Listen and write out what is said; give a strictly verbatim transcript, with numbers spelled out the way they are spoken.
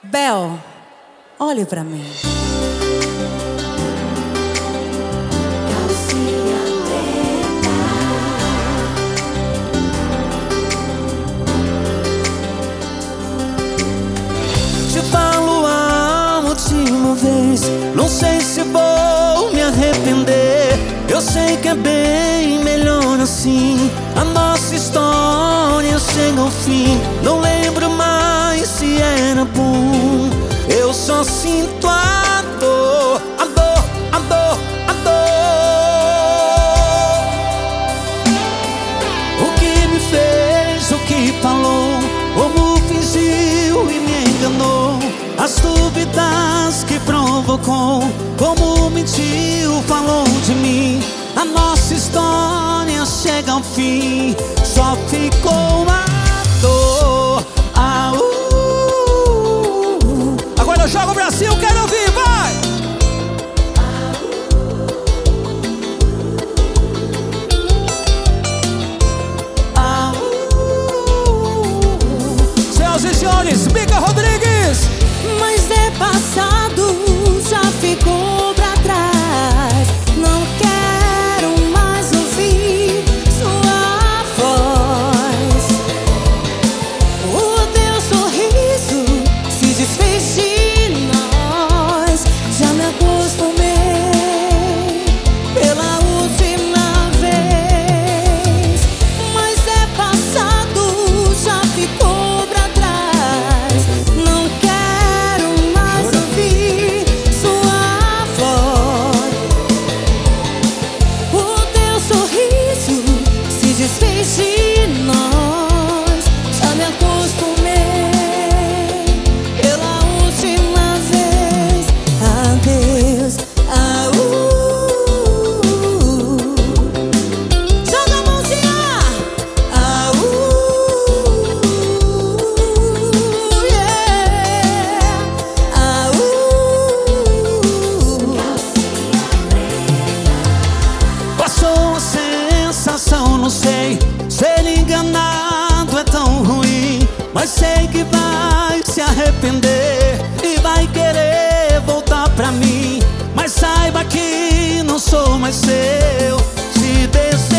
Bel, olhe pra mim. Calcinha preta. Te falo a última vez, não sei se vou me arrepender. Eu sei que é bem melhor assim. A nossa história chega ao fim. Não lembro mais se era bom. Eu só sinto a dor, a dor, a dor, a dor. O que me fez, o que falou, como fingiu e me enganou. As dúvidas que provocou, como mentiu, falou de mim. A nossa história chega ao fim. Só ficou a dor. Ah, uh, uh. Agora eu jogo o Brasil, quero ouvir, vai! Ah, uh, uh. Senhoras e senhores, Mica Rodrigues. Mas é passado, já ficou pra trás. Não quero mais ouvir sua voz. O teu sorriso se desfez de nós. Já me acostumei pela última vez. Mas é passado, já ficou pra trás. Não quero mais ouvir sua voz. O teu sorriso se desfez de nós. Já me acostumei pela última vez. Adeus, ah, uh, uh. Joga a mãozinha. Ah, uh, yeah. Ah, uh. Passou a sensação, não sei. Ser enganado é tão ruim, mas sei que vai se arrepender e vai querer voltar pra mim. Mas saiba que não sou mais seu. Se des